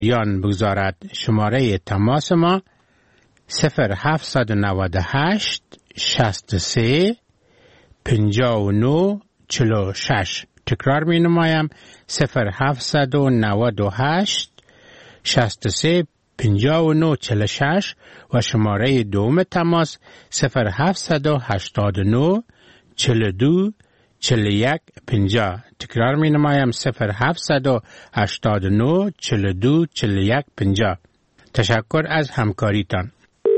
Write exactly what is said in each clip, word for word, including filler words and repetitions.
بیان بگذارد. شماره تماس ما صفر هفت نود و هشت شصت و سه پنجاه و نه چهل و شش. تکرار می نمایم صفر هفت نود و هشت شصت و سه پنجاه و نه چهل و شش و شماره دوم تماس صفر هفت هشتاد و نه چهل و دو چهل و یک پنجاه. تکرار می نمایم صفر هفت هشتاد و نه چهل و دو چهل و یک پنجاه. تشکر از همکاریتان.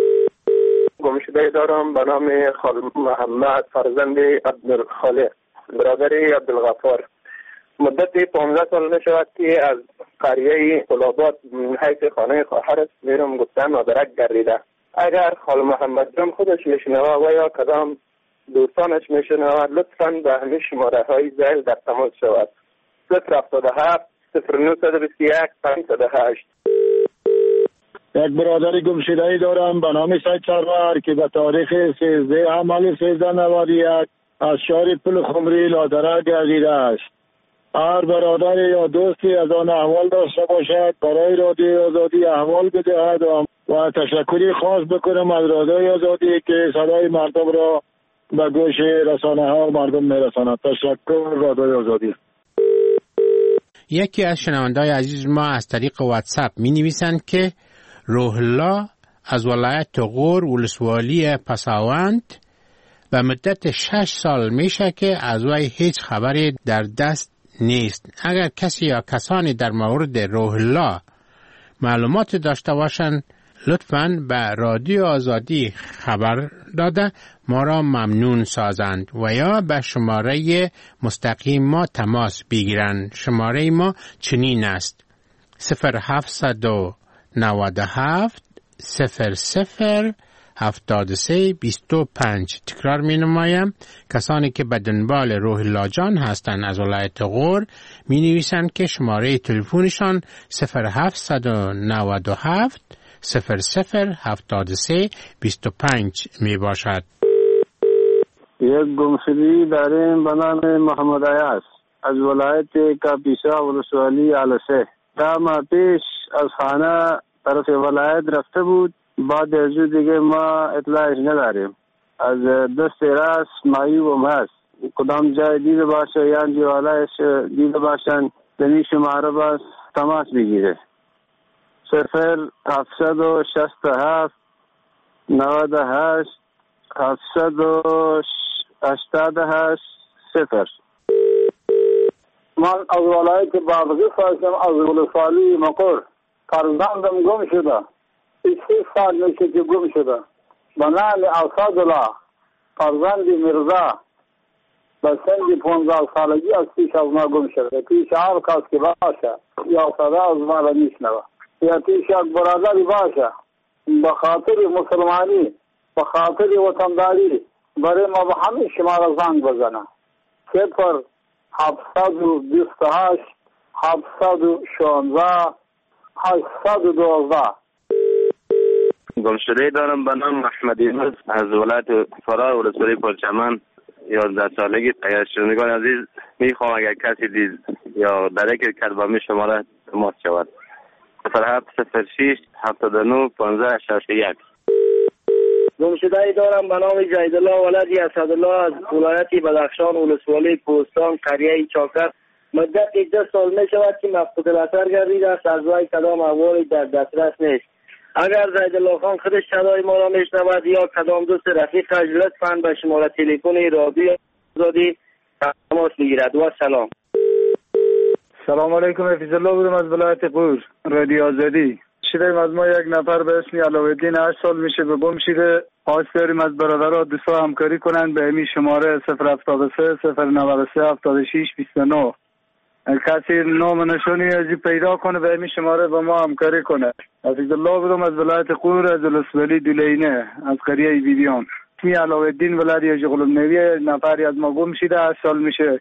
گمشده دارم به نام خال محمد فرزند عبدالخالق برادر عبدالغفار. مدت پانزده سال نشود که از قریه قلابات حیث خانه خواهرش میرم گفتن مادرک گردیده. اگر خال محمد جان خودش میشنوه و یا کدام دوستانش میشنوه لطفاً به همین شماره های زیل در تماس شود. صفر هفتاد و هفت صفر نهصد و بیست و یک پانصد و هشت. یک برادر گمشده‌ای دارم به نام سید سرور که به تاریخ سیزده حمل سیزده نود و یک از شهر پل خمری لادرک گردیده است. هر برادر یا دوستی از آن احوال داشته باشد برای رادیوی آزادی احوال بدهد و تشکری خاص بکنم از رادیوی آزادی که صدای مردم را به گوش رسانه ها مردم میرساند. تشکر رادیوی آزادی. یکی از شنونده‌های عزیز ما از طریق واتساپ می نویسند که روح الله از ولایت غور ولسوالی پساوند و مدت شش سال میشه که از وی هیچ خبری در دست نیست. اگر کسی یا کسانی در مورد روح الله معلومات داشته باشند لطفاً به رادیو آزادی خبر داده ما را ممنون سازند و یا به شماره مستقیم ما تماس بگیرند. شماره ما چنین است صفر هفت نود و هفت صفر صفر هفتاد و سه بیست و پنج. تکرار می نمایم کسانی که به دنبال روح الله جان هستند از ولایت غور می نویسند که شماره تلفنشان صفر هفت نود و هفت صفر صفر هفتاد و سه بیست و پنج می باشد. یک گمشدگی داریم به نام محمد عیاض از ولایت کاپیسا ولسوالی علسه. ده ماه پیش از خانه طرف ولایت رفته بود. بعد از دیگه ما اطلاعش نداریم. از دست راست معیوب هم هست. کدام جای دیده باشه یا جوالایش دیده باشن دنی شماره باز تماس بگیره. صفر هفتصد و شست و هفت نود و هشت هفتصد و هشتاد و هشت صفر. من از ولایت بادغیس هستم از ولسوالی مقر. فرزندم گم شده. سی سال میشه که گم شده. به نام اسدالله فرزند مرزا به سن پانزده سالگی از پیش از ما گم شده. پیش هر کس که باشه یا صدا از ما را میشنوه یا پیش یک برادری باشه به خاطر مسلمانی به خاطر وطنداری برای ما به همین شما را زنگ بزنه. صفر هفتصد و بیست و هشت هفتصد و شانزده هشتصد و دوازده. گمشده دارم به نام احمد یونس از ولایت فرا ولسوالی پرچمن یازده سالگی. اگر شنوندگان عزیز میخوام اگر کسی دید یا درک کرد با می شماره تماس شود صفر هفت صفر شش هفتاد و نه پانزده شصت و یک. گمشده دارم به نام جیدالله ولدی اسدالله از ولایت بدخشان ولسوالی کوهستان قریه چاکر. مدت ده سال می شود که مفقود البصر گردیده است. از وی کدام احوالی در دسترس نیست. اگر زیدالله خان خودش صدای ما را میشنود یا کدام دوست رفیقش لطفاً به شماره تلفن رادیو آزادی تماس بگیرد. و سلام. سلام علیکم. حفیظ الله بودم از ولایت غور رادیو آزادی. شدیم از ما یک نفر به اسم علاءالدین هشت سال میشه به گم شده. خواست داریم از برادرها دوستا همکاری کنند به همین شماره صفر هفتاد و سه صفر نود و سه هفتاد و شش بیست و نه. کسی نام نشانی ازی پیدا کنه به همین شماره با ما همکاری کنه. حفیظ الله بودم از ولایت غور از ولسوالی دولینه از قریه بیبیان. اسمی علاءالدین ولدی جغلم نویه. نفری از ما گم شده هشت سال میشه.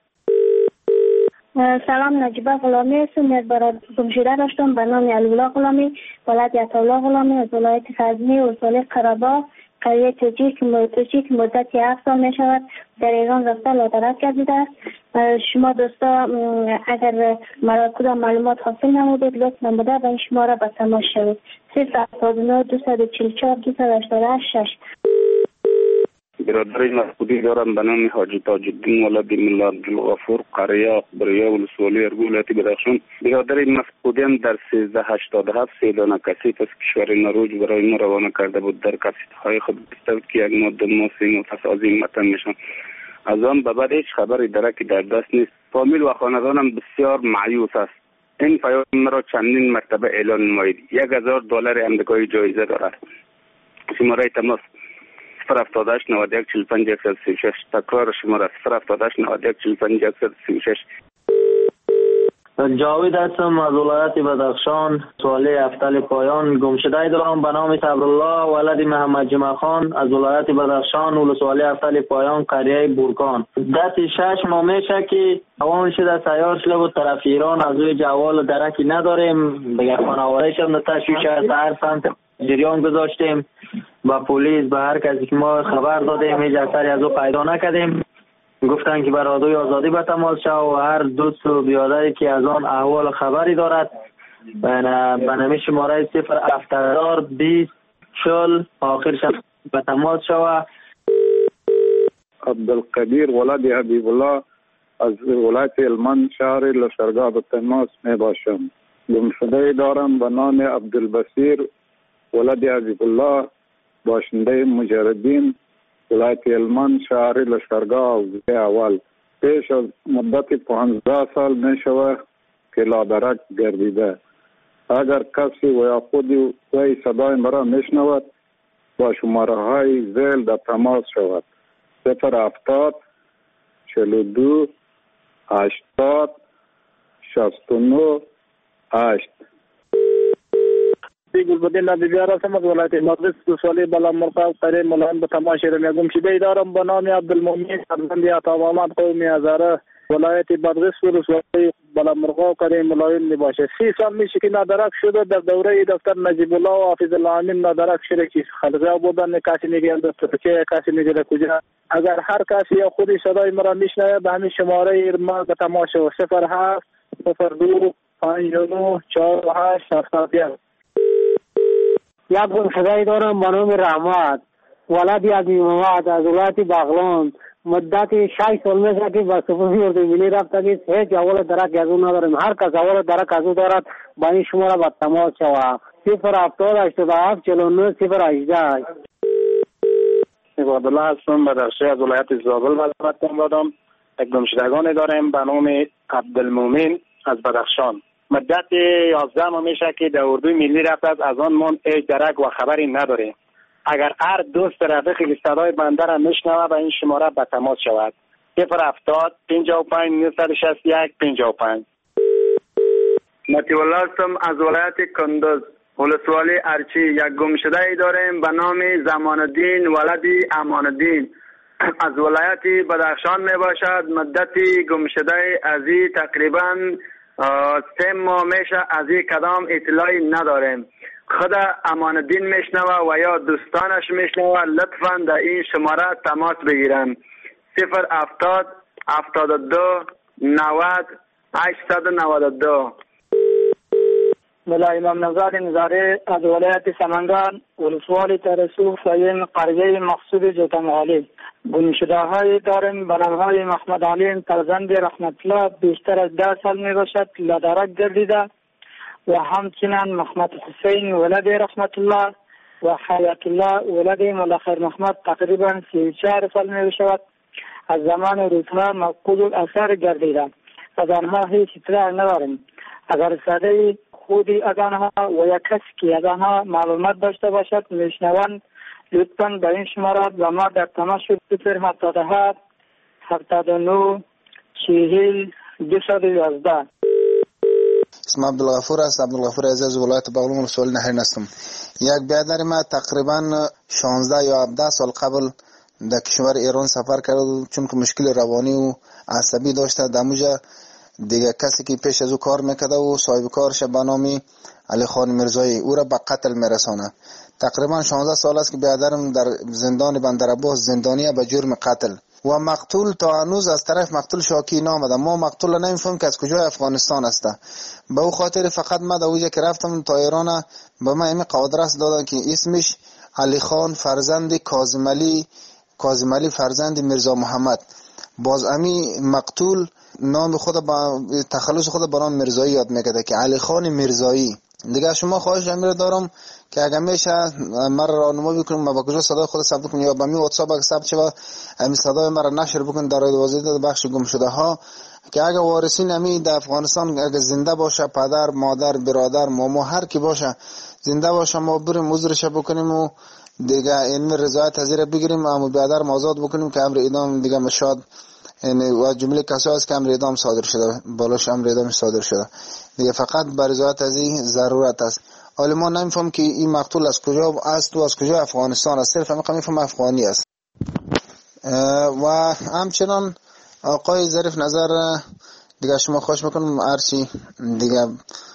سلام، نجیبه غلامی هستم. یک برادر گم شده داشتم به نام علی‌الله غلامی ولایت عطاالله غلامی از ولایت غزنی ولسوالی قره‌باغ قریه توجیه که مدت هفت سال می شود در ایران رفته لاطرد گردیده است. شما دوستا اگر مرا کدام معلومات حاصل نمودید لطف نموده و این شماره به تماس شوید. صفر هفتاد و نه دویست و چهل و چهار دویست و هشتاد و شش. برادر مسعودی دارم به نام حاجی تاج الدین ولد ملا عبدالغفور قریه بریا ولسوالی ارگو ولایت بدخشان. برادر مسعودی هم در سیزده هشتاد و هفت سه دانه کسیف از کشور نروژ برای ما روانه کرده بود. در کسیف های خود گفته که یک ماده ماسی نفس از این متن میشن. از آن به بعد هیچ خبری درکی در دست نیست. فامیل و خاندانم بسیار مایوس است. این پیام مرا چندین مرتبه اعلان نمایید. یک هزار دلار امریکایی جایزه دارد. شماره تماس صفر هفتاد و هشت نود و یک چهل و پنج صد و سی و شش. تکرار شماره صفر هفتاد و هشت نود و یک چهل و پنج صد و سی و شش. جاوید هستم از ولایت بدخشان. سوالی افتال پایان گمشده دارم به نام صبرالله ولد محمد جمع خان از ولایت بدخشان. ولسوالی افتال پایان قریه بورکان. دست شش ماه میشه که اوان شده سیار شده بود طرف ایران. از روی جوال درکی نداریم. بگه خانواده شد تشویش از هر سمت جریان گذاشتیم. با پلیس به هر کسی که ما خبر دادیم هیچ اثری از او پیدا نکردیم. گفتن که بر رادیوی آزادی به تماس شو و هر دوست و بیادری که از آن احوال خبری دارد به نمی شماره صفر هفتاد بیست چهل آخرش به تماس شو. عبدالقدیر ولد حبیب الله از ولایت هلمند شهر لشکرگاه به تماس می باشم. گمشده دارم به نام عبدالبصیر ولد حبیب الله باشنده مجردین ولایت هلمند شهر لشکرگاه و اول. پیش از مدت پانزده سال می شود که لادرک گردیده. اگر کسی و یا خودی وی صدای مرا می شنود با شماره های زیل در تماس شود. صفر هفتاد چهل و دو هشتاد شصت و نه هشت. گلبدین نبیار هستم از ولایت مقدس. دو سالی بالا مرقب قریب ملایم به تماس شیرم. گمشده دارم به نام عبدالمؤمن فرزند عطاآمد قوم هزاره ولایت مقدس ولسوالی بالا مرقب قریب ملایم می باشه. سی سال میشه که نادرک شده. در دوره دکتر نجیب الله و حافظ الله امین نادرک شده که خلقه بودن. کسی میگه دکتر چه کسی میگه کجا. اگر هر کسی یا خودی صدای مرا میشنوه به همین شماره ما به تماس شو. صفر هفت صفر دو پنج نه چهار هشت هفتاد یک. یک گمشده دارم به نام رحمت ولد عبی محمد از ولایت بغلان. مدت شش سال میشه که به سپاهی اردوی ملی رفته که هیچ اول درک از او نداریم. هر کس اول درک از او دارد با این شماره به تماس شود. صفر هفتاد هشتاد و هفت چهل و نه صفر هجده. عبدالله هستم بدخشی از ولایت زابل وزارت دارم. یک گمشدگان داریم به نام عبدالمؤمن از بدخشان. مدت یازده ماه میشه که در اردوی ملی رفته است. از آن من هیچ درک و خبری نداریم. اگر هر دوست رفیقی که صدای بنده را میشنوه به این شماره به تماس شود. صفر هفتاد پنجاه و پنج نهصد و شصت و یک پنجاه و پنج. مطیع الله هستم از ولایت کندوز ولسوالی ارچی. یک گمشده ای داریم به نام زمان الدین ولدی امان الدین از ولایت بدخشان می باشد. مدت گمشده ازی تقریبا سه ماه میشه. از این کدام اطلاعی نداریم. خود امان الدین میشنوه و یا دوستانش میشنوه لطفا در این شماره تماس بگیرن. صفر هفتاد هفتاد و دو نود هشتصد و نود و دو. ملا امام نزار نزاره از ولایت سمنگان ولسوالی ترسوخ سین قریه مقصود جوتنغالی. گمشده های داریم به نام های محمد علی فرزند رحمت الله بیشتر از ده سال می باشد لادرک گردیده و همچنین محمد حسین ولد رحمت الله و حیات الله ولد ملاخر محمد تقریبا سی و چهار سال می باشد. از زمان روزها مفقود الاثر گردیده. از آنها هیچ اطلاع نداریم. اگر صدای خودی از آنها و یا کسی که از آنها معلومات داشته باشد میشنوند لطفاً به این شماره و ما در تماس شد. صفر هفتاد و هفت هفتاد و نه چهل دویست و یازده. اسم عبدالغفور است. عبدالغفور عزیز ولایت بغلان ولسوالی نهرین هستم. یک برادر ما تقریبا شانزده یا هفده سال قبل در کشور ایران سفر کرد چون که مشکل روانی و عصبی داشته. دموجه دیگه کسی که پیش از او کار میکرده و صاحب کارش به نام علی خان مرزایی او را به قتل میرسانه. تقریبا شانزده سال است که برادرم در زندان بندر عباس زندانیه به جرم قتل. و مقتول تا هنوز از طرف مقتول شاکی نامده. ما مقتول نمیفهم که از کجای افغانستان است. به او خاطر فقط ما در اوجه که رفتم تا ایران به من این قادرس دادن که اسمش علی خان فرزند کاظم علی کاظم علی فرزند میرزا محمد. باز امی مقتول نام خود با تخلص خود با نام میرزایی یاد میکرده که علی خان میرزایی. دیگه شما خواهش امیر دارم که اگر میشه مرا راهنمایی بکنیم ما با کجا صدای خود ثبت کنیم یا با می واتساپ اگه ثبت شه همین صدای مرا نشر بکنید در وزارت بخش گم شده ها که اگه وارثین امی در افغانستان اگه زنده باشه، پدر مادر برادر ماما هر کی باشه زنده باشه، ما بریم عذرش بکنیم و دیگه این رضایت از زیر بگیریم اما برادر آزاد بکنیم که امر اعدام دیگه مشاد یعنی و جمله کسایی است که امر اعدام صادر شده بالاش امر اعدام صادر شده دیگه فقط بر رضایت از این ضرورت است. حالا ما نمیفهم که این مقتول از کجا است و از کجا افغانستان است، صرف همین میفهم افغانی است. و همچنان آقای ظریف نظر دیگه شما خوش میکنم هرچی دیگه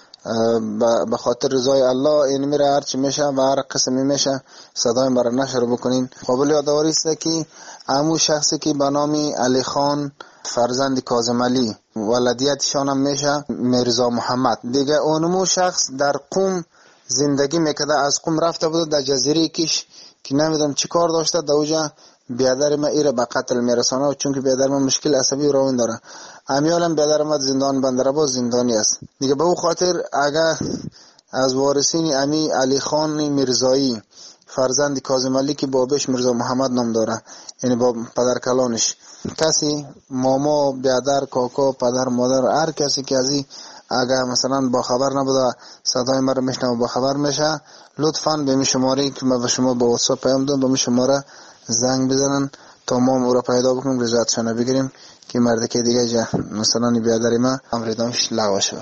به خاطر رضای الله این میره هرچی میشه و هر قسمی میشه صدای مرا نشر بکنین. قابل یادآوری است که همون شخصی که به نام علی خان فرزند کاظم علی ولدیتشان هم میشه میرزا محمد. دیگه اونمو شخص در قم زندگی میکرده، از قم رفته بود در جزیره کش که نمیدونم چی کار داشته در اوجا بیادر ما ایره به قتل میرسانه چون که بیادر ما مشکل عصبی روان داره. امیالم بیادر ما زندان بندرعباس زندانی است. دیگه به او خاطر اگر از وارثین امی علی خان میرزایی فرزند کاظم علی که بابش میرزا محمد نام داره یعنی با پدر کلانش کسی ماما بیادر کاکا پدر مادر هر کسی که ازی اگر مثلا با خبر نبوده صدای مرا میشنوه با خبر میشه لطفاً به می شماره که ما به شما با واتساپ پیام دادم به می شماره زنگ بزنن تا ما او را پیدا بکنیم رضایتشان بگیریم که مرد که دیگه جا مثلا بیادر ما امر اعدامش لغو شده.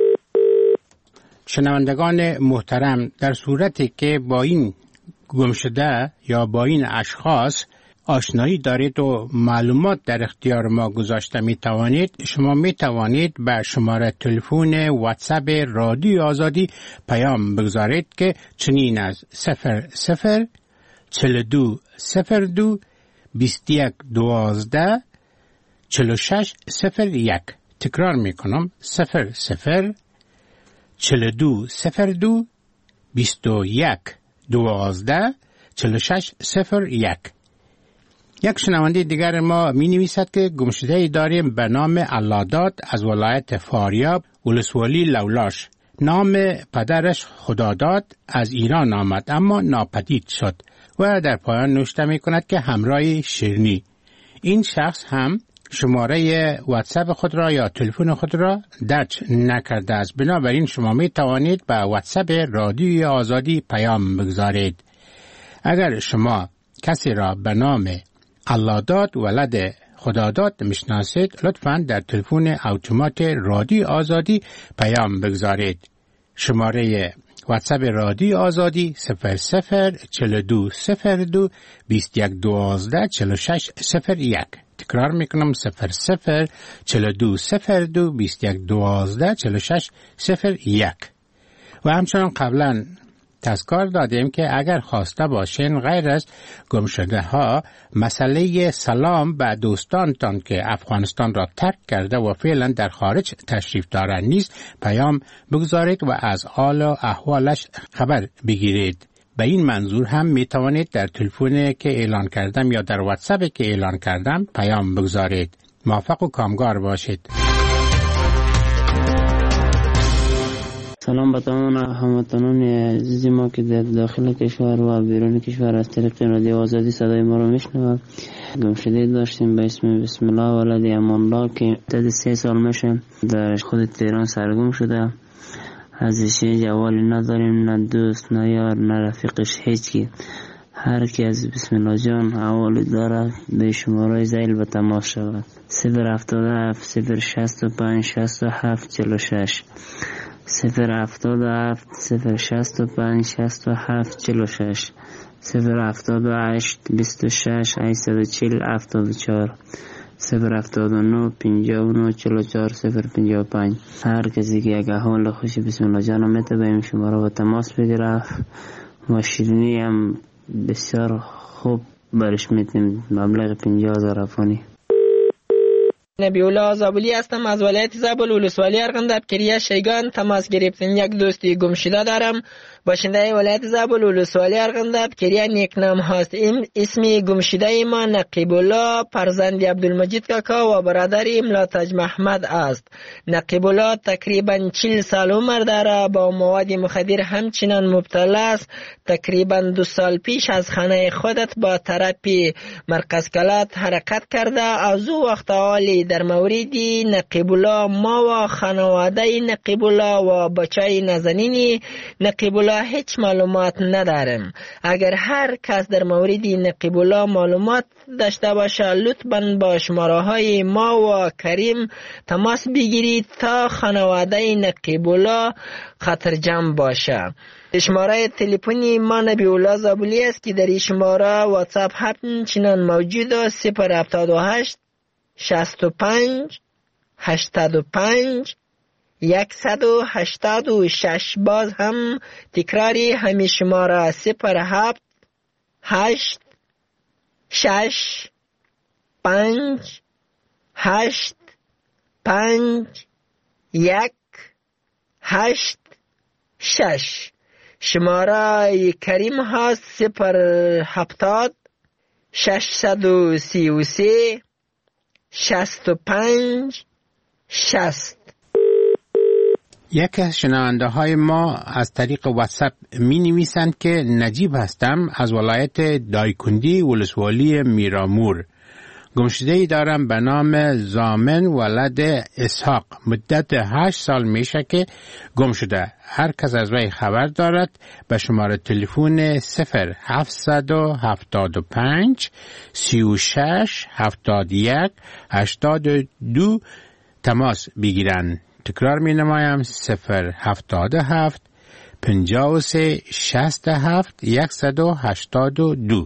شنوندگان محترم، در صورتی که با این گمشده یا با این اشخاص آشنایی دارید و معلومات در اختیار ما گذاشته می توانید شما می توانید به شماره تلفن واتساپ رادیو آزادی پیام بگذارید که چنین از صفر صفر چهل و دو صفر دو بیست و یک دوازده چهل و شش صفر یک. تکرار می کنم صفر صفر چهل و دو صفر دو بیست و یک دوازده چهل و شش صفر یک. یک شنونده دیگر ما می نویسد که گمشده‌ای داریم به نام علادات از ولایت فاریاب ولسوالی لولاش. نام پدرش خداداد از ایران آمد اما ناپدید شد و در پایان نوشته می کند که همراه شیرنی. این شخص هم شماره واتساپ خود را یا تلفن خود را درج نکرده است. بنابراین شما می توانید به واتساپ رادیوی آزادی پیام بگذارید. اگر شما کسی را به نام علادات ولد خداداد میشناسید لطفاً در تلفن اتومات رادیو آزادی پیام بگذارید. شماره واتساپ رادیو آزادی صفر صفر چهل و دو صفر دو بیست و یک دوازده چهل و شش صفر یک. تکرار میکنم صفر صفر چهل و دو صفر دو بیست و یک دوازده چهل و شش صفر یک. و همچنان قبلا تذکر دادیم که اگر خواسته باشین غیر از گمشده ها مسئله سلام به دوستانتان که افغانستان را ترک کرده و فعلا در خارج تشریف دارند نیز پیام بگذارید و از حال و احوالش خبر بگیرید. به این منظور هم می توانید در تلفن که اعلان کردم یا در واتساپ که اعلان کردم پیام بگذارید. موفق و کامگار باشید. سلام به تمام هموطنان عزیز ما که در داخل کشور و بیرون کشور از طریق رادیو آزادی صدای ما رو میشنوند. گمشده داشتیم به اسم بسم الله ولد امان الله که مدت سه سال میشه در خود تهران سرگم شده. ازش جوالی نداریم، نه دوست نه یار نه رفیقش، هیچی. هر کی از بسم الله جان حوالی داره به شماره زیل به تماس شود. صفر هفتاد و هفت صفر شصت و پنج شصت و هفت چهل و شش صفر هفتاد و هفت صفر شصت و پنج شصت و هفت چهل و شش صفر هفتاد و هشت بیست و شش هشتصد و چهل هفتاد و چهار صفر هفتاد و نه پنجاه و نه چهل و چهار صفر پنجاه و پنج. هر کسی که اگه حال خوشی بسم الله جان میته به این شماره با تماس بگیره. و شیرینی هم بسیار خوب برش میتیم مبلغ پنجاه هزار افغانی. نبی‌الله زابلی هستم از ولایت زابل ولسوالی ارغنداب کریه شیگان تماس گرفتن. یک دوستی گم شده دارم باشنده ولایت زابل ولسوالی ارغنداب کریه نیکنام هست. اسمی گم شده ما نقیب الله فرزند عبدالمجید کاکا و برادر ملاتج محمد است. نقیب الله تقریبا چهل سال عمر داره، با مواد مخدر همچنان مبتلا است. تقریبا دو سال پیش از خانه خودت با تراپی مرکز کلات حرکت کرده. از او وقت حالی در موردی نقیب الله ما و خانواده نقیب الله و بچه نازنین نقیب الله هیچ معلومات ندارم. اگر هر کس در مورد نقیب الله معلومات داشته باشه لطفاً با شماره های ما و کریم تماس بگیرید تا خانواده نقیب الله خطرجم باشه. شماره تلفنی ما نبی‌الله زابلی است که در این شماره واتساپ همچنان موجود است. صفر هفتاد و هشت شصت و پنج هشتاد و پنج یکصد و هشتاد و شش. باز هم تکراری همین شماره صفر هفت هشت شش پنج هشت پنج یک هشت شش. شماره کریم هست صفر هفتاد ششصد و سی و سه شست و پنج شست. یکی از شنونده های ما از طریق واتساپ می نویسند که نجیب هستم از ولایت دایکندی ولسوالی میرامور. گمشده‌ای دارم به نام زامن ولد اسحاق. مدت هشت سال میشه که گم شده. هر کس از وی خبر دارد به شماره تلفن صفر هفتصد و هفتاد و پنج سی و شش هفتاد و یک هشتاد و دو تماس بگیرند. تکرار می نمایم صفر هفتاد و هفت پنجاه و سه شصت و هفت یکصد و هشتاد و دو.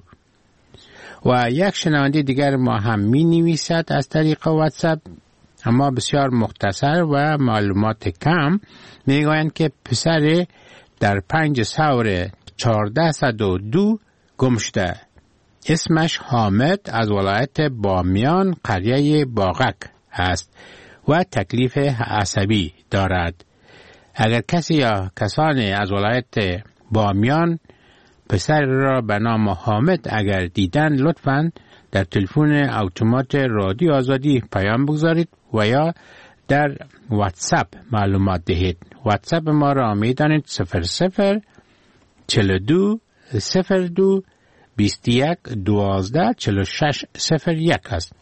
و یک شنونده دیگر ما هم می نویسد از طریق واتساپ اما بسیار مختصر و معلومات کم. می گویند که پسر در پنج سور چهارده صد و دو گم شده. اسمش حامد از ولایت بامیان قریه باغک است و تکلیف عصبی دارد. اگر کسی یا کسانی از ولایت بامیان پسر را به نام حامد اگر دیدن لطفاً در تلفن اتومات رادیو آزادی پیام بگذارید و یا در واتساپ معلومات دهید. واتساپ ما را می دانید صفر صفر چهل و دو صفر دو بیست و یک دوازده چهل و شش صفر یک است.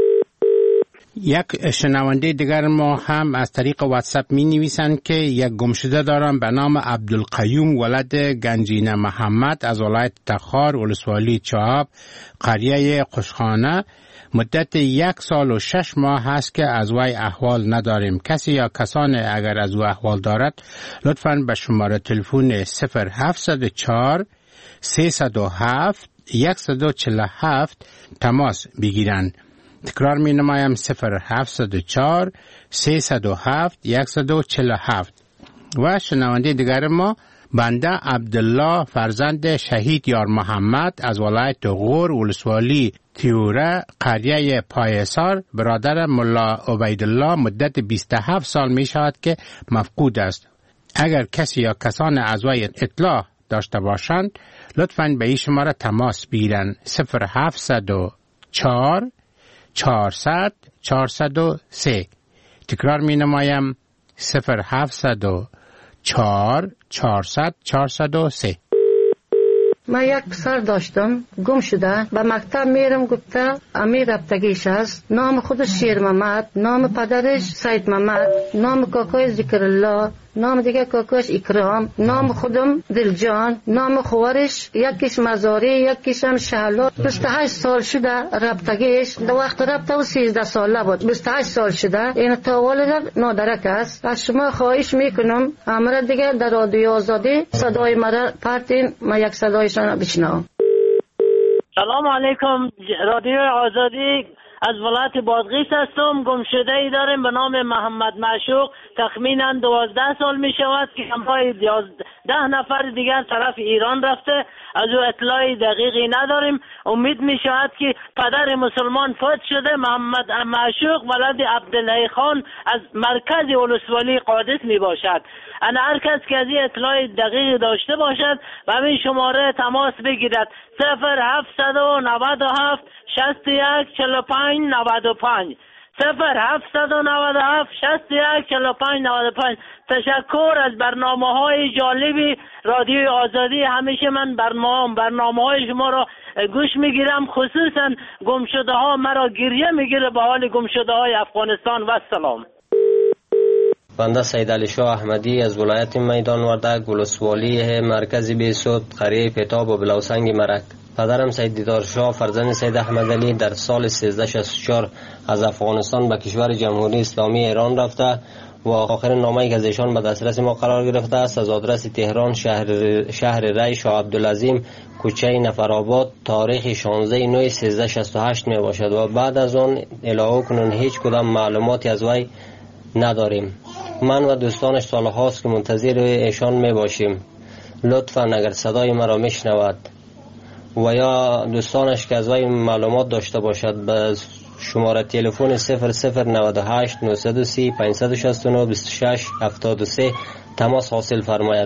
یک شنونده دیگر ما هم از طریق واتساپ می نویسند که یک گمشده دارم به نام عبدالقیوم ولد گنجینه محمد از ولایت تخار ولسوالی چهاب قریه قشخانه. مدت یک سال و شش ماه هست که از وی احوال نداریم. کسی یا کسان اگر از او احوال دارد لطفاً به شماره تلفن صفر هفتصد و چهار سیصد و هفت صد و چهل و هفت تماس بگیرند. تکرار می نمایم صفر هفتصد و چهار سیصد و هفت صد و چهل و هفت. و شنونده دیگر ما بنده عبدالله فرزند شهید یار محمد از ولایت غور ولسوالی تیوره قریه پایسار برادر ملا عبیدالله مدت بیست و هفت سال می شود که مفقود است. اگر کسی یا کسان از وی اطلاع داشته باشند لطفاً به این شماره تماس بگیرند صفر هفتصد و چهار چهارصد چهارصد و سه. تکرار می نمایم صفر هفتصد و چهار چهارصد چهارصد و سه. من یک پسر داشتم گم شده. به مکتب میرم گفته امیر رفتگیش است. نام خودش شیر محمد، نام پدرش سید محمد، نام کاکای ذکر الله، نام دیگه کاکاش اکرام، نام خودم دلجان، نام خوارش یکیش مزاری یکیش هم شهلا. بیست و هشت سال شده رفتگیش. در وقت رفته و سیزده ساله بود. بیست و هشت سال شده. این تاولد نادرک است. از شما خواهش میکنم امر دیگه در رادیو آزادی صدای مرا پرتین ما یک صدایشان بشنوم. سلام علیکم. رادیو آزادی از ولایت بادغیس هستم. گمشده ای داریم به نام محمد معشوق تخمینا دوازده سال می شود که همراه ده نفر دیگر طرف ایران رفته. از او اطلاعی دقیقی نداریم. امید می شود که پدر مسلمان فوت شده، محمد معشوق ولد عبدالله خان از مرکز ولسوالی قادس می باشد. انا هر کس که از این اطلاع دقیق داشته باشد و همین شماره تماس بگیرد: صفر هفتصد و نود و هفت شصت و یک چهل و پنج نود و پنج صفر هفتصد و نود و هفت شصت و یک چهل و پنج نود و پنج. تشکر از برنامه های جالبی رادیو آزادی. همیشه من برنامه برنامه های شما را گوش میگیرم، خصوصا گمشده ها مرا گریه میگیره به حال گمشده های افغانستان. و سلام. بنده سید علی شاه احمدی از ولایت میدان وردک، ولسوالی مرکز بیسود، قریه پیتاب و بلوسنگ مرک. پدرم سید دیدار شاه فرزند سید احمد علی در سال سیزده شصت و چهار از افغانستان به کشور جمهوری اسلامی ایران رفته و آخرین نامه‌ای که از ایشان به دسترس ما قرار گرفته است از آدرس تهران، شهر شهر ری، شاه عبدالعظیم، کوچه نفرآباد، تاریخ شانزده نوامبر سیزده شصت و هشت می باشد و بعد از آن الهو کنون هیچ کدام معلوماتی از وی نداریم. من و دوستانش سالهاست که منتظر ایشان می باشیم. لطفاً اگر صدای مرا میشنود و یا دوستانش که از وی معلومات داشته باشد به شماره تلفن صفر صفر نود و هشت نهصد و سی پانصد و شصت و نه بیست و شش هفتاد و سه تماس حاصل فرماید.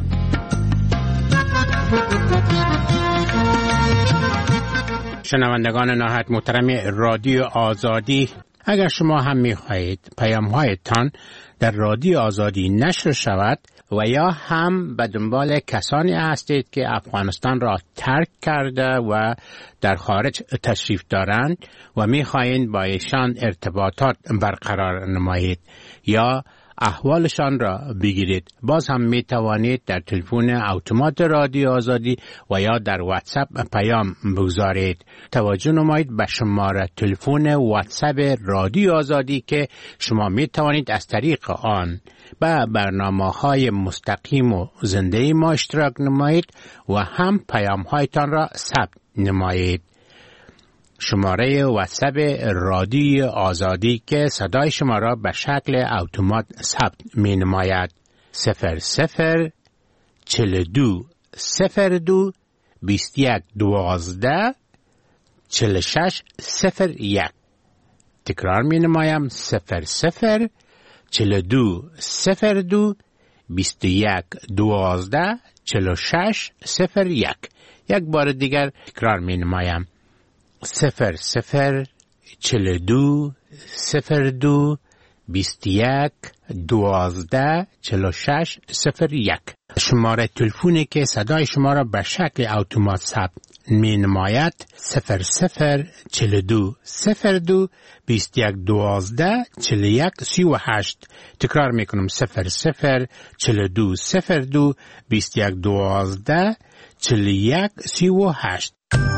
شنوندگان نهایت محترم رادیو آزادی، اگر شما هم می‌خواهید پیام‌هایتان در رادیو آزادی نشر شود و یا هم به دنبال کسانی هستید که افغانستان را ترک کرده و در خارج تشریف دارند و می‌خواهید با ایشان ارتباطات برقرار نمایید یا احوالشان را بگیرید، باز هم می توانید در تلفن اتومات رادیو آزادی و یا در واتساپ پیام بگذارید. توجه نمایید به شماره تلفن واتساپ رادیو آزادی که شما می توانید از طریق آن به برنامه‌های مستقیم و زنده ما اشتراک نمایید و هم پیام‌هایتان را ثبت نمایید. شماره واتساپ رادیو آزادی که صدای شما را به شکل اتومات ثبت می نماید: صفر صفر چهل دو صفر دو بیست یک دوازده چهل شش صفر یک. تکرار می نمایم: صفر صفر چهل دو صفر دو بیست یک دوازده چهل شش صفر یک. یک بار دیگر تکرار می نمایم: صفر صفر چهل دو صفر دو بیست یک دوازده چهل شش صفر یک. شماره تلفنی که صدای شما را به شکل اتومات ثبت می نماید: صفر صفر چهل دو صفر دو بیست یک دوازده چهل یک سی و هشت. تکرار می کنم: صفر صفر چهل دو صفر دو بیست یک دوازده چهل یک سی و هشت.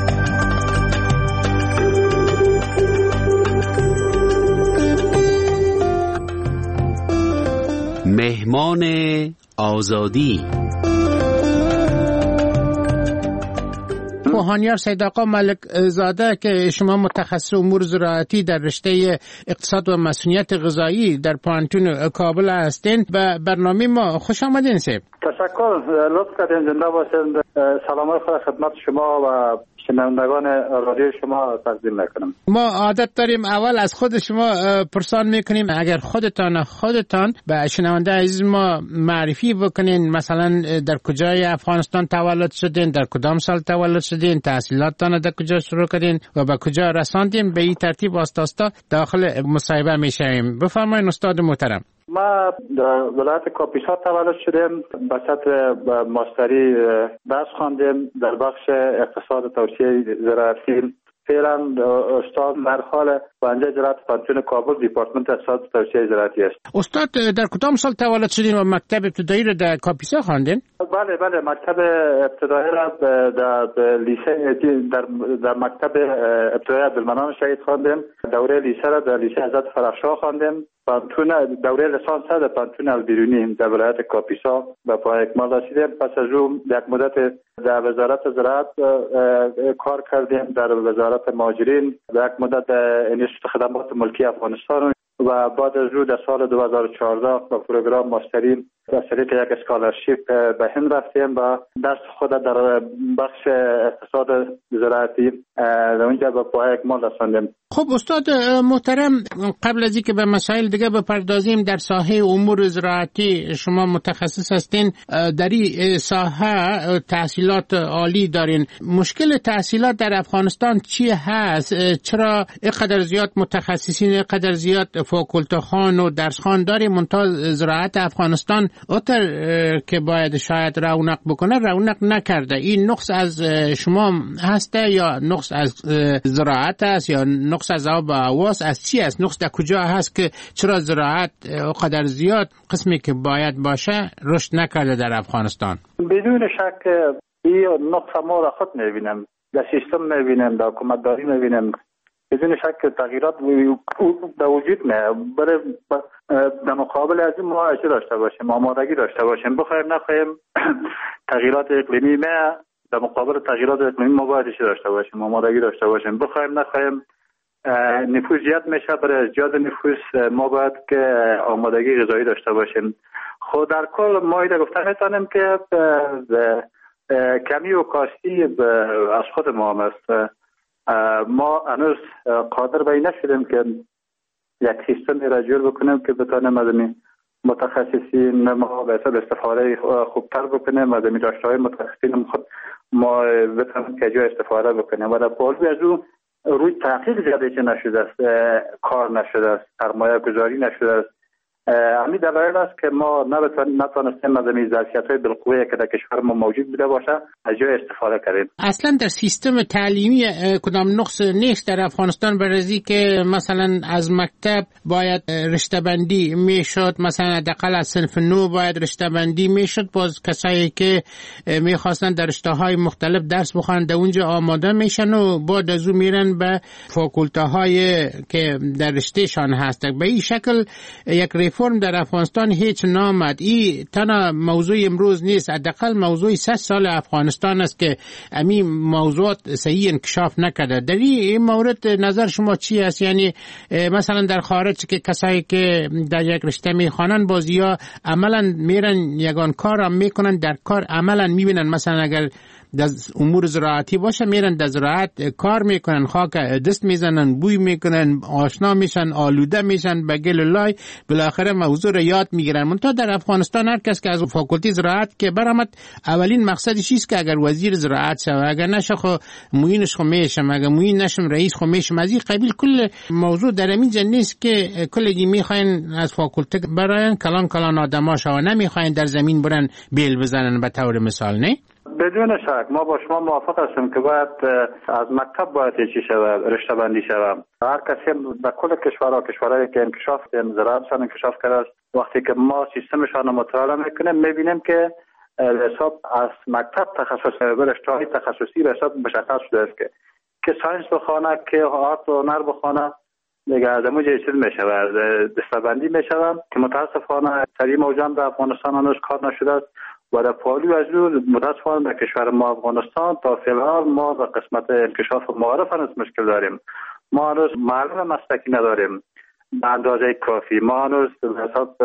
مهمان آزادی. کوهانیار سید آقا ملک زاده که شما متخصص امور زراعتی در رشته اقتصاد و مسئولیت غذایی در پانتون کابل هستین و برنامه ما خوش آمدین. سید تشکر، لطف کردین. زنده باشین. سلام خدا خدمت شما و شنوندگان رادیو شما تقدیم میکنم. ما عادت داریم اول از خود شما پرسان میکنیم اگر خودتان خودتان به شنونده عزیز ما معرفی بکنین، مثلا در کجای افغانستان تولد شدین، در کدام سال تولد شدین، تحصیلاتتان در کجا شروع کردین و به کجا رساندین، به این ترتیب آستاستا داخل مصاحبه میشیم. بفرمایید استاد محترم. ما در ولایت کاپیسا تولد شدیم، به سطح ماستری درس خواندیم در بخش اقتصاد توسعه زراعتی. فعلا استاد در حال پنجاه زراعت پانتون کابل دیپارتمنت اقتصاد توسعه زراعتی است. استاد در کدام سال تولد شدین و مکتب ابتدایی را در کاپیسا خواندین؟ بله بله، مکتب ابتدایی را در لیسه در در مکتب ابتدایی عبدالمنان شهید خواندیم. دوره لیسه را در لیسه حضرت فرخشاه خواندیم. پانتون دوره لیسانس در پانتون البیرونی در ولایت کاپیسا به پای اکمال رسیدیم. پس از اون یک مدت در وزارت زراعت کار کردیم، در وزارت مهاجرین یک مدت انستیتوت خدمات ملکی افغانستان و بعد از او در سال دو هزار و چهارده با پروگرام ماستری از طریق یک اسکالرشیپ به هند رفتیم و درس خود در بخش اقتصاد زراعتی در اونجا به پایه اکمال رساندیم. خب استاد محترم، قبل از اینکه به مسائل دیگه بپردازیم، در ساحه امور زراعتی شما متخصص هستین، در این ساحه تحصیلات عالی دارین. مشکل تحصیلات در افغانستان چی هست؟ چرا اینقدر زیاد متخصصین، اینقدر زیاد فاکولته خان و درس خان داریم، منتها زراعت افغانستان اوتر که باید شاید رونق بکنه رونق نکرده؟ این نقص از شما هسته یا نقص از زراعت است یا نقص از آب و هواست؟ از چی است؟ نقص در کجا هست که چرا زراعت قدر زیاد قسمی که باید باشه رشد نکرده در افغانستان؟ بدون شک این نقص ما را خود میبینم، در سیستم میبینم، در حکومتداری میبینم. بدون شک تغییرات در وجود نه. برای در مقابل از این ما اجازه داشته باشیم، آمادگی داشته باشیم، بخوایم نخوایم تغییرات اقلیمی ما در مقابل تغییرات اقلیمی ما باید اجازه داشته باشیم، آمادگی داشته باشیم، بخوایم نخوایم نفوذ زیاد میشه. برای زیاد نفوذ ما باید که آمادگی غذایی داشته باشیم. خود در کل ما ایده گفتن میتونیم که کمی و کاستی از خود ما هم است. ما هنوز قادر به این نشدیم که یک سیستمی را جور بکنیم که بتانیم از این متخصصین ما به حساب استفاده خوبتر بکنیم، از این داشته های متخصصین خود ما بتانیم که جا استفاده بکنیم. و در پالوی از اون روی تحقیق زیاده چه نشده است، کار نشده است، سرمایه گذاری نشده است. همین دلایل است که ما نتوانستیم از این ظرفیت‌های بالقوه که در کشور ما موجود بوده باشه از جای استفاده کردیم. اصلا در سیستم تعلیمی کدام نقص نیست در افغانستان؟ برای که مثلا از مکتب باید رشته بندی میشد، مثلا حداقل از صنف نو باید رشته بندی میشد، باز کسایی که میخواستن در رشته‌های مختلف درس بخوانند در اونجا آماده میشن و بعد از اون میرن به فاکولته‌های که در رشتهشان هست. به این شکل یک فرم در افغانستان هیچ نامد. این تنها موضوع امروز نیست، حداقل موضوع صد سال افغانستان است که همین موضوعات صحیح انکشاف نکرده. در این مورد نظر شما چی است؟ یعنی مثلا در خارج که کسایی که در یک رشته میخوانن باز یا عملا میرن یگان کار هم میکنن، در کار عملا میبینن، مثلا اگر در امور زراعتی باشه میرن در زراعت کار میکنن، خاک دست میزنن، بوی میکنن، آشنا میشن، آلوده میشن به گل لای، بالاخره موضوع رو یاد میگیرن. منتها در افغانستان هر کس که از فاکولته زراعت که برآمد اولین مقصدش چیست که اگر وزیر زراعت شه، اگر نشه خو معینش خو میشم، اگر معین نشم رئیس خو میشم. از این قبیل کل موضوع در اینجا نیست که کلگی میخواین از فاکولته براین کلان کلان آدما شو، نمیخواین در زمین برن بیل بزنن به طور مثال. نه بدون شک ما با شما موافق هستیم که باید از مکتب باید چی شود، رشته بندی شود. هر کسی در کل کشورها کشورهایی که انکشاف زراعتشان انکشاف کرده است، وقتی که ما سیستمشان مطالعه میکنیم میبینیم که حساب از مکتب تخصص به رشته‌های تخصصی به حساب مشخص شده است که که ساینس بخونه، که آرت و هنر بخونه، دیگه از اونجا چیز میشود، رشته بندی میشود که متاسفانه سری موجود در افغانستان هنوز کار نشده است. و در پالوی از اون متاسفانه در کشور ما افغانستان تا فی‌الحال ما در قسمت انکشاف معارف هنوز مشکل داریم. ما هنوز معلم مسلکی نداریم به اندازه کافی. ما هنوز به حساب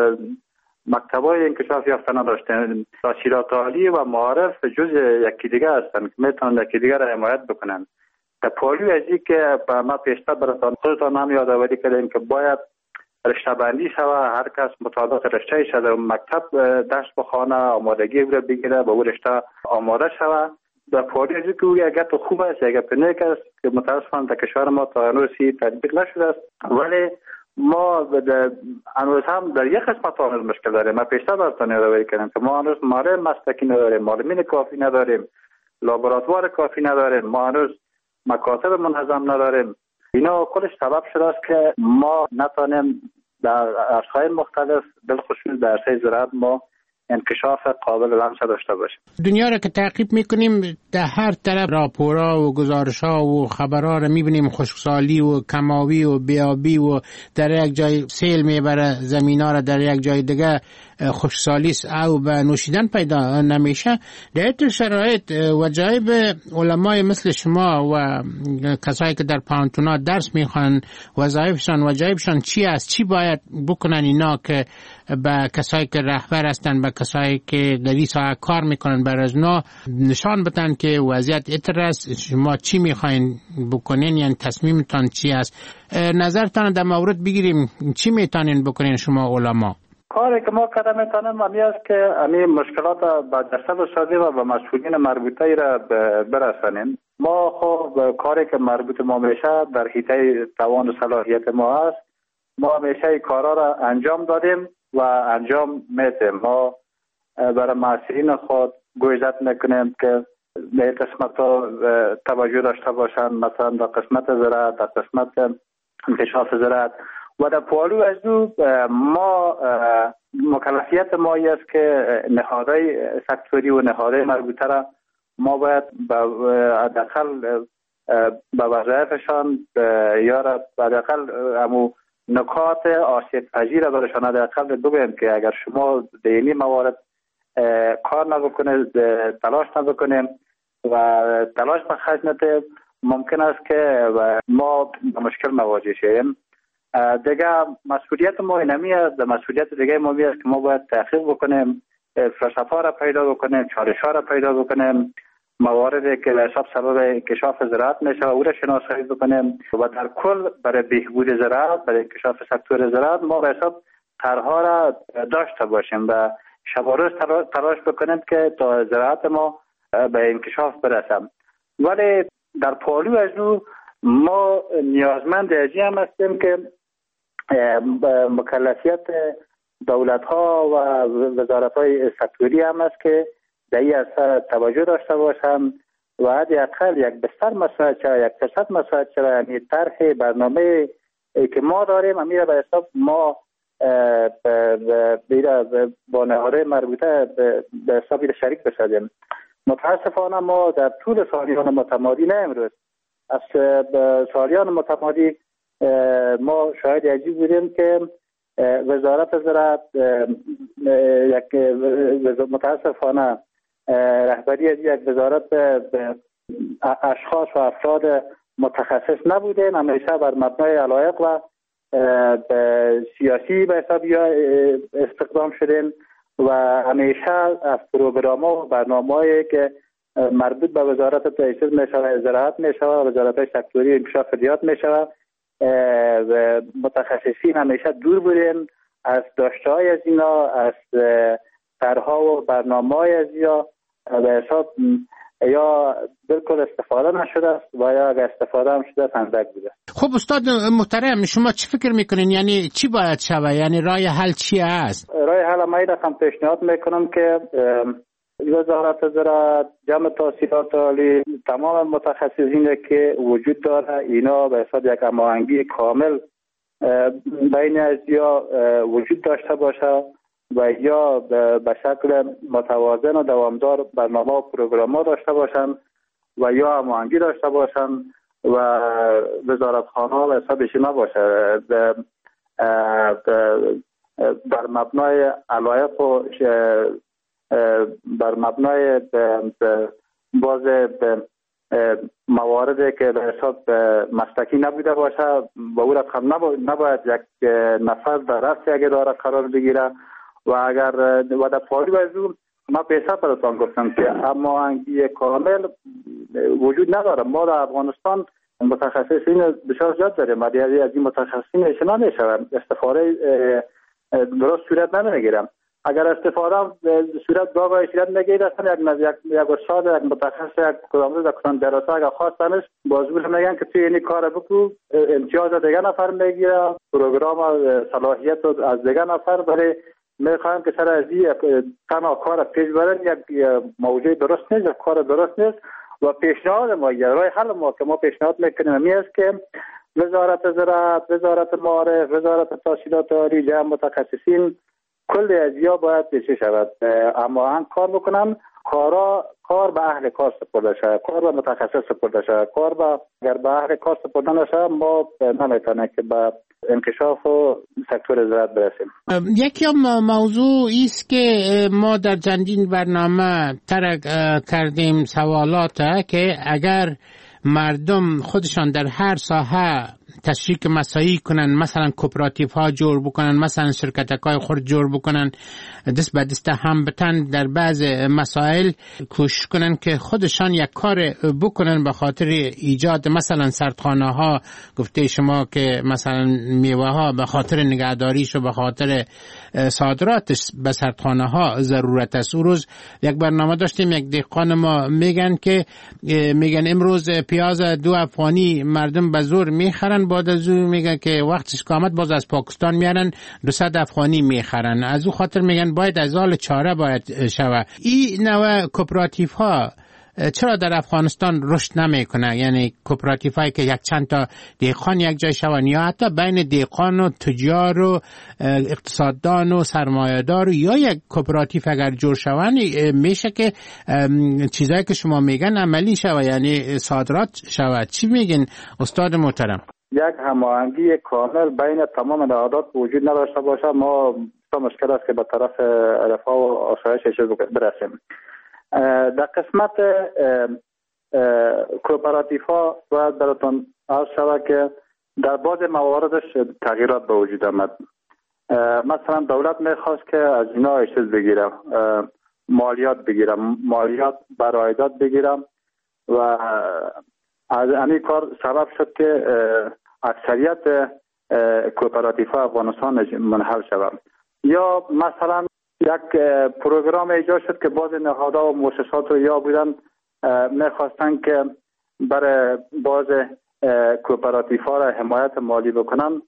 مکتبای انکشاف یافته نداشتیم. تحصیلات عالی و معارف جز یکی دیگه هستند که میتونن یکی دیگه را حمایت بکنن. در پالوی از این که ما پیشتر براتان خودتان هم یادآوری کردیم که باید رشته بندی شود، هر کس مطابق رشته شده در مکتب درس بخوانه، آمادگی رو بگیره به اون رشته آماده شود. در پاری از که اگر تو خوب است اگر پنیک است که متاسفانه در کشور ما تا هنوزی تطبیق نشده است، ولی ما هنوز هم در یک قسمت هنوز مشکل داریم. ما پیشتر براتون یادآوری کردم که ما هنوز معلم مسلکی نداریم، معلمین کافی نداریم، لابراتوار کافی نداریم، ما هنوز مکاتب منظم نداریم. اینا کلش سبب شده است که ما نتونیم در عرصه‌های مختلف بالخصوص در عرصه زراعت ما انکشاف قابل لمس داشته باشیم. دنیا را که تعقیب میکنیم در هر طرف راپورا و گزارش‌ها و خبرها را میبینیم، خشکسالی و کماوی و بیابی و در یک جای سیل میبره زمینا را، در یک جای دیگه خشکسالی او به نوشیدن پیدا نمیشه. در این شرایط وجایب علمای مثل شما و کسایی که در پانتونا درس میخوان وظایفشان وجایبشان چی است؟ چی باید بکنن اینا که به کسایی که رهبر هستن، به کسایی که در این ساحه کار میکنن، بر از اونا نشان بدن که وضعیت اتر است، شما چی میخواین بکنین، یعنی تصمیمتان چی است؟ نظرتان در مورد بگیریم، چی میتونین بکنین شما علما؟ کاری که ما کردن میتونیم همی است که همی مشکلات با دسته بسازی و به مسئولین مربوطه را برسانیم. ما خب کاری که مربوط ما میشه در حیطه توان و صلاحیت ما است، ما همیشه کارا را انجام دادیم و انجام میدیم. ما برای مسئولین خود گویزت میکنیم که به قسمت توجه داشته باشند، مثلا در قسمت زراعت، در قسمت انکشاف زراعت و در پالو از دو ما مکلفیت ما است که نهادهای سکتوری و نهادهای مربوطه را ما باید حداقل به وظایفشان یا را حداقل همو نکات آسیب پذیر برایشان حداقل بگوییم که اگر شما در این موارد کار نبکنید، تلاش نبکنیم و تلاش بخرج ندهید، ممکن است که ما به مشکل مواجه شویم. دیگه مسئولیت ما اینمی است، مسئولیت دیگه ما می است که ما باید تحقیق بکنیم، فلسفه را پیدا بکنیم، چالش ها را پیدا بکنیم، مواردی که به حساب سبب انکشاف زراعت میشه او را شناسایی بکنیم و در کل برای بهبود زراعت، برای انکشاف سکتور زراعت ما به حساب طرح‌ها را داشته باشیم و شب و روز تلاش بکنیم که تا زراعت ما به انکشاف برسیم. ولی در پالو از او ما نیازمند از این هم هستیم که مکلفیت دولت ها و وزارت های سکتوری هم است که در این اثر توجه داشته باشند و حداقل یک بستر مساعد شود، یک فرصت مساعد شود، یعنی طرح برنامه که ما داریم امیر به حساب ما با نهادهای مربوطه به حساب شریک بشدیم. متاسفانه ما در طول سالیان متمادی نه امروز، از سالیان متمادی ما شاید عجیب بودیم که وزارت زراعت یک متاسفانه رهبری از یک وزارت به اشخاص و افراد متخصص نبودن، همیشه بر مبنای علایق و سیاسی به حساب استخدام شدن و همیشه از پروگرام و برنامه‌ای که مربوط به وزارت تأسیس میشود، زراعت میشود، وزارت سکتوری انکشاف زراعت میشود، متخصصین همیشه دور بودن از داشته‌های از اینا، از طرح‌ها و برنامه‌های از اینا به حساب یا بالکل استفاده نشده است و یا اگر استفاده هم شده اندک بوده. خب استاد محترم، شما چی فکر میکنین؟ یعنی چی باید شود؟ یعنی راه حل چی است؟ راه حل ما هم پیشنهاد میکنم که وزارت زراعت، جمع تحصیلات عالی، تمام متخصصین که وجود داره اینا به حساب یک هماهنگی کامل بین از یا وجود داشته باشه و یا به شکل متوازن و دوامدار برنامه و پروگرام داشته باشن و یا هماهنگی داشته باشن و وزارتخانه به حسابش نباشه بر مبنای علایق و بر مبنای باز مواردی که به حساب مسلکی نبوده باشه و او رقم نباید یک نفر در رأس یک اداره قرار بگیره و اگر و در پاری وزو ما پیسه پرتان گفتم که اما انگی کامل وجود نداره. ما در افغانستان متخصصین بسیار زیاد داریم ولی از این متخصصین اشنا نمیشن، استفاده درست صورت نمیگیرم. اگر استفاده صورت با صورت نگیرد اصلا یک یک استاد یک متخصص یک کدام روز کدام دراسه اگر خواستنش بازجوش میگن که توی این کار بکو، امتیاز دیگه نفر میگیره، پروگرام صلاحیت از دیگه نفر، برای میخوایم که سر از این تنها کار پیش برن یک موضوع درست نیست، یک کار درست نیست و پیشنهاد ما یا راه حل ما که ما پیشنهاد میکنیم می است که وزارت زراعت، وزارت معارف، وزارت تحصیلات عالی، جمع متخصصین کل ازیا باید چه شود اما کار بکنن، کارا کار به اهل کار سپرده شود، کار به متخصص سپرده شود. کار به اگر به اهل کار سپرده نشه ما نمیتونیم که به انکشاف و سکتور زراعت برسیم. یکی هم موضوع است که ما در چندین برنامه ترک کردیم سوالات که اگر مردم خودشان در هر ساحه تشریک مساعی کنن، مثلا کوپراتیف ها جور بکنن، مثلا شرکتک های خود جور بکنن، دست به دست هم بتن در بعض مسائل کوشش کنن که خودشان یک کار بکنن به خاطر ایجاد مثلا سردخانه ها. گفته شما که مثلا میوه ها به خاطر نگهداریش و به خاطر صادراتش به سردخانه ها ضرورت است. اون روز یک برنامه داشتیم، یک دهقان ما میگن که میگن امروز پیاز دو افغانی مردم به زور میخرن، بعد از اون میگن که وقتش که آمد باز از پاکستان میارن دویست افغانی میخرن. از اون خاطر میگن باید از حال چاره باید شود. این نوع کوپراتیف ها چرا در افغانستان رشد نمیکنه؟ یعنی کوپراتیف هایی که یک چند تا دهقان یک جای شون، یا حتی بین دهقان و تجار و اقتصاددان و سرمایه‌دار، یا یک کوپراتیف اگر جور شون میشه که چیزایی که شما میگن عملی شود، یعنی صادرات شود. چی میگین استاد محترم؟ یک هماهنگی کامل بین تمام نهادات وجود نداشته باشه، ما مشکل است که به طرف رفاه و آسایش برسیم. در قسمت کوپراتیف ها باید براتون عرض شود که در بعض مواردش تغییرات به وجود آمد. مثلا دولت میخواست که از اینا چیز بگیرم، مالیات بگیرم، مالیات بر عایدات بگیرم و از همین کار سبب شد که اکثریت کوپراتیف ها افغانستان منحل شود. یا مثلا یک پروگرام ایجاد شد که بعض نهادها و مؤسسات رو یا بودن میخواستن که برای بعض کوپراتیف ها را حمایت مالی بکنن.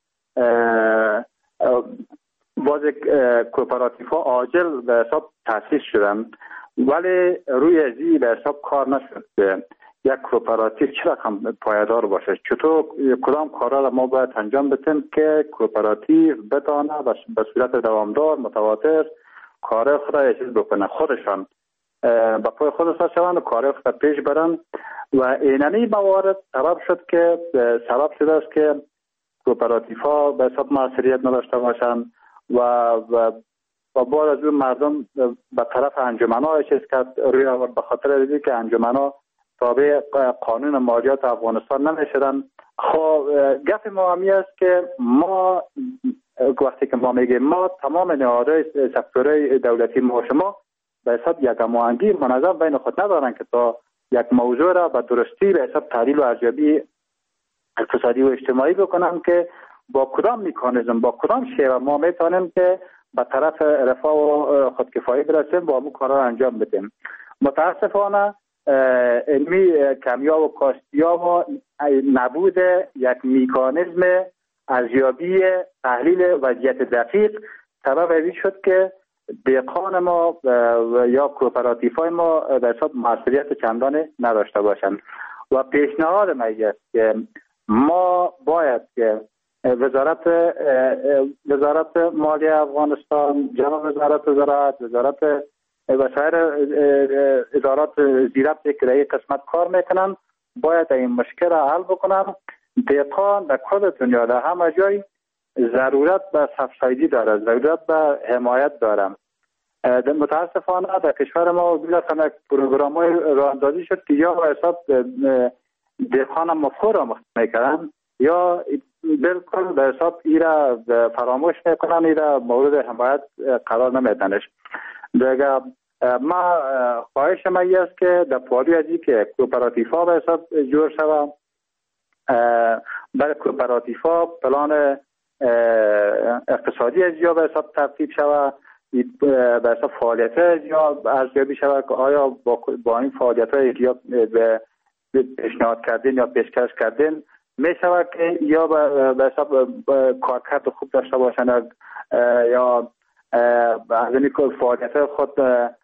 بعض کوپراتیف ها عاجل به حساب تأسیس شدن ولی روی ازی به حساب کار نشد که یک کوپراتیف چرا هم پایدار باشه. چطور کدام کارا را ما باید انجام بدیم که کوپراتیف بتانه به صورت دوامدار متواتر کار خود را چیز بکنه، خودشان با پای خودشان شوند و کار خود پیش برن. و اینمی موارد سبب شد که سبب شده است که کوپراتیف ها به حساب موثریت نداشته باشند و و و بعد از اون مردم به طرف انجمن ها چیز کرد روی آورد به خاطر دیدی که انجمن ها تابع قانون مالیات افغانستان نمیشدن. خب گپ ما همی است که ما وقتی که ما میگیم ما تمام نهادهای سکتورهای دولتی ما شما به حساب یک هماهنگی منظم بین خود ندارن که تا یک موضوع را به درستی به حساب تحلیل و ارزیابی اقتصادی و اجتماعی بکنن که با کدام مکانیزم با کدام شیوه ما میتونیم که به طرف رفاه و خودکفایی برسیم با همون کارا را انجام بدیم. متاسفانه علمی کمیا و کاستیا و نبود یک مکانیزم ارزیابی تحلیل وضعیت دقیق سبب این شد که دهقان ما یا کوپراتیف های ما در حساب موثریت چندانی نداشته باشند. و پیشنهاد ما است که ما باید که وزارت وزارت مالیه افغانستان، جناب وزارت زراعت، وزارت و سایر ادارات زیرت که در این قسمت کار میکنن باید این مشکل را حل بکنن. دهقان در کل دنیا در همه جای ضرورت به سبسایدی داره، ضرورت به حمایت داره. متاسفانه در کشور ما بیلاتن یک پروگرام های راه اندازی شد که یا به حساب دهقان مفهوم را مخت میکنن یا بالکل به حساب ای را فراموش میکنن، ای را مورد حمایت قرار نمیدنش. دیگه ما خواهش ما ای است که در پالی ازی که کوپراتیف ها به حساب جور شود، برای کوپراتیف ها پلان اقتصادی ازیا به حساب ترتیب شود، به حساب فعالیت ازیا ارزیابی شود که آیا با, با این فعالیت های یا به پیشنهاد کردین یا پیشکش کردین می شود که یا به حساب کارکرد خوب داشته باشن یا از این فعالیت خود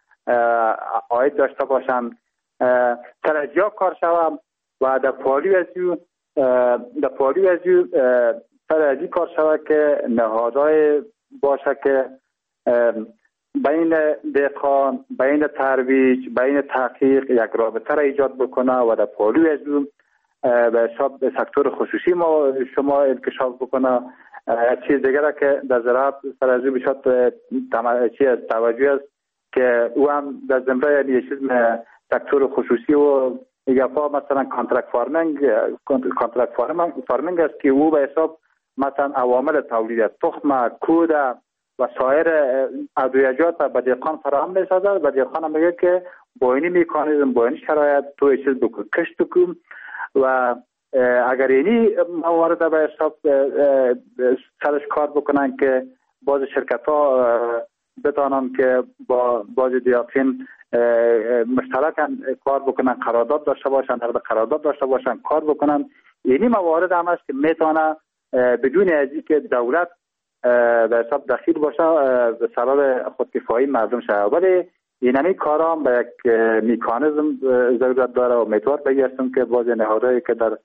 عاید داشته باشن ترجیح کار شود و در پالی ازیو در پالی ازیو ترجیح کار شود که نهادهای باشه که بین دهقان، بین ترویج، بین تحقیق یک رابطه را ایجاد بکنه و در پالوی از اون به حساب سکتور خصوصی ما شما انکشاف بکنه. چیز دیگر که در زراعت سر از او بشد توجه است که او هم در زمره یه چیز سکتور خصوصی و ایگفا مثلا کانترکت فارمینگ کانترکت فارمینگ است که او به حساب مثلا عوامل تولید تخم، کود و سایر ادویجات به دهقان فراهم می‌سازد و دهقان هم میگه که با این میکانیزم با این شرایط تو چیز بکن کشت بکن و اگر اینی موارد به حساب سرش کار بکنن که باز شرکت ها بتانن که با باز دیاقین مشترکاً کار بکنن، قرارداد داشته باشن، در قرارداد داشته باشن، کار بکنن. اینی موارد هم است که میتونه بدون از اینکه دولت به حساب دخیل باشه به سبب خودکفایی مردم شود. ولی اینمی کارا هم به یک میکانیزم ضرورت داره و امیدوار بگیرستم که باز نهادهایی که در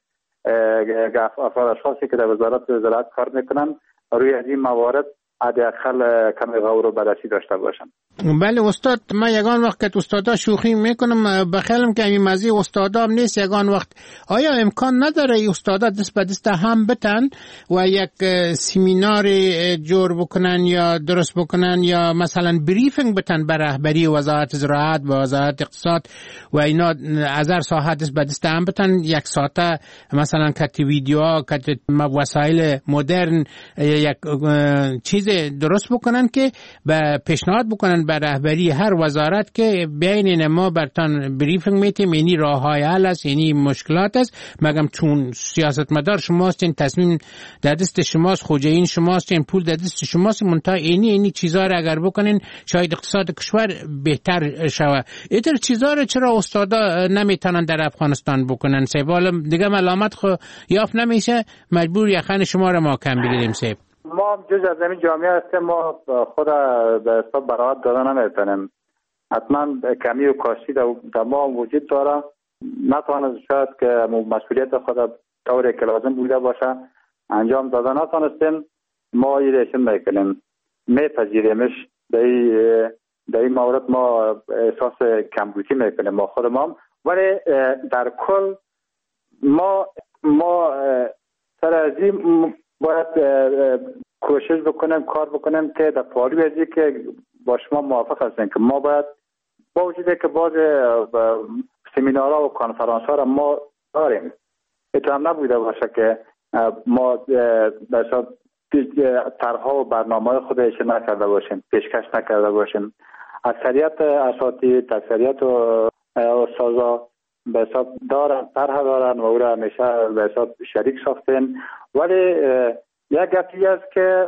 افراد اشخاصی که در وزارت زراعت کار میکنن روی از این موارد حداقل کمی غور و بررسی داشته باشن. بله استاد، من یگان وقت که استادا شوخی میکنم بخیلم که این مزی استادا هم نیست. یگان وقت آیا امکان نداره ای استادا دست به دست هم بتن و یک سیمینار جور بکنن یا درست بکنن یا مثلا بریفینگ بتن بر رهبری وزارت زراعت و وزارت اقتصاد و اینا از هر ساعت دست به دست هم بتن یک ساعته مثلا کت ویدیو کت وسایل مدرن یک چیز درست بکنن که به پیشنهاد بکنن به رهبری هر وزارت که بین ما برتان بریفینگ میتیم یعنی راه های حل است، یعنی مشکلات است. مگم چون سیاستمدار شماست، این تصمیم در دست شماست، خوجین شماست، این پول در دست شماست، منتها اینی اینی چیزا را اگر بکنین شاید اقتصاد کشور بهتر شود. اینطور چیزا را چرا استادا نمیتونن در افغانستان بکنن؟ سیبال دیگه ملامت خو یافت نمیشه، مجبور یخن شما را محکم بگیریم. سیب ما جز از این جامعه هستیم، ما خود به حساب برآورد دادن نمیتونیم. حتما کمی و کاستی در ما وجود داره. نتوانست شاید که مسئولیت خود طوری که لازم بوده باشه انجام دادن نتوانستیم. ما ایرشن میکنیم، میپذیریمش. در این مورد ما احساس کمبودی میکنیم ما خود ما. ولی در کل ما ما سر از این باید کوشش بکنیم، کار بکنیم که در پالوی ازی که با شما موافق هستیم که ما باید با وجودی که باز سمینارها و کنفرانس ها را ما داریم، اتو هم نبوده باشه که ما بسیار طرحها و برنامه های خودش نکرده باشیم، پیشکش نکرده باشیم. اکثریت اساتید، اکثریت استادا به حساب دارن، طرح دارن و او را همیشه به حساب شریک ساختن. ولی یک گپی است که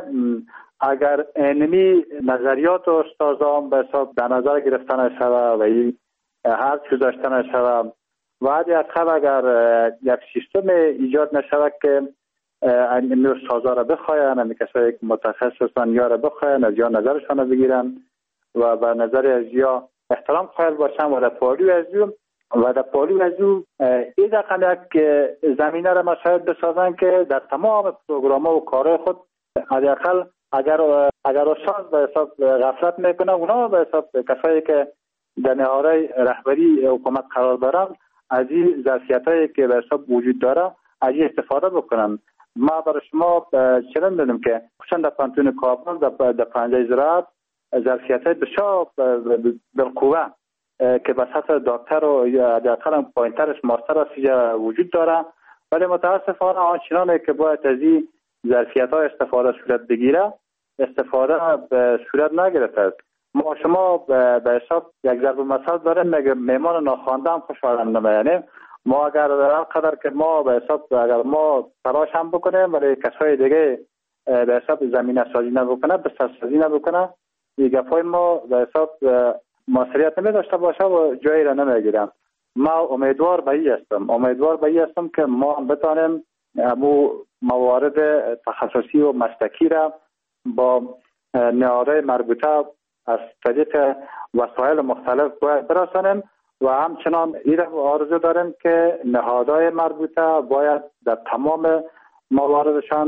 اگر اینمی نظریات استادان به حساب در نظر گرفتن شود و این هر چیز داشتن شود و حداقل اگر یک سیستم ایجاد نشود که اینمی استادا را بخواین، اینمی کسایی که متخصص هستن یا را بخواین از یا نظرشان را بگیرن و به نظر از یا احترام قائل باشن و در پالوی از و در پالوی از او این دقیقا یک زمینه را مشاهد بسازن که در تمام پروگرام ها و کارهای خود حداقل اگر اگر استاد به حساب غفلت میکنه، اونا به حساب کسایی که در نهادهای رهبری حکومت قرار دارن از این ظرفیتایی که به حساب وجود داره از این استفاده بکنن. ما برای شما چنین بدیم که خصوصا در پانتون کابل در پنجه زراعت ظرفیتای بسیار بالقوه که به سطح دکتر و یا حداقل پایینترش ماستر است وجود داره، ولی متاسفانه آنچنانی که باید از این ظرفیت‌های استفاده صورت بگیره استفاده به صورت نگرفته. ما شما به حساب یک ضرب مثل داریم، میگه میمان ناخوانده هم خوشایند نمی‌آید. ما اگر هر قدر که ما به حساب اگر ما تلاش هم بکنیم ولی کسای دیگه به حساب زمینه سازی نبکنه، بستر سازی نبکنه، دیگه پای ما به حساب موثریت نمی داشته باشه و جایی را نمیگیرم. ما امیدوار به این هستم امیدوار به این هستم که ما هم بتانیم امو موارد تخصصی و مسلکی را با نهادهای مربوطه از طریق وسایل مختلف باید برسانیم و همچنان این را آرزو داریم که نهادهای مربوطه باید در تمام مواردشان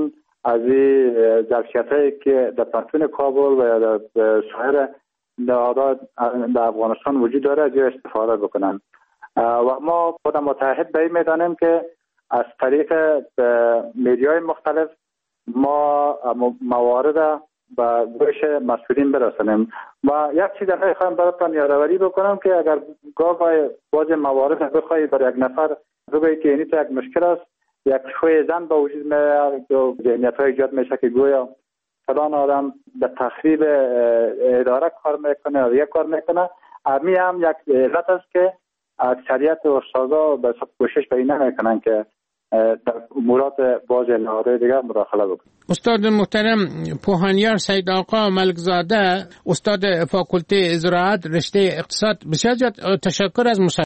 از این ظرفیت‌هایی که در پانتون کابل و یا در سایر نهادات در افغانستان وجود داره از استفاده بکنن و ما خود متحد به این میدانیم که از طریق میدیای مختلف ما موارد به گوش مسئولین برسانیم و یک چیز دیگه خواهم براتون یادآوری بکنم که اگر گاه باز موارد بخواهی بر یک نفر بگویی که اینی تو یک مشکل است، یک شوی زن با وجود میاد و ذهنیت‌ها ایجاد میشه که گویا فلان آدم به تخریب اداره کار میکنه یا یک کار میکنه. امی هم یک علت است که اکثریت استادا به سب کوشش به این نمیکنن که در امورات باز نهادهای دیگر مداخله بکنن. استاد محترم پوهانیار سید آقا ملکزاده، استاد فاکولته زراعت رشته اقتصاد، بسیار تشکر از مصاحبه.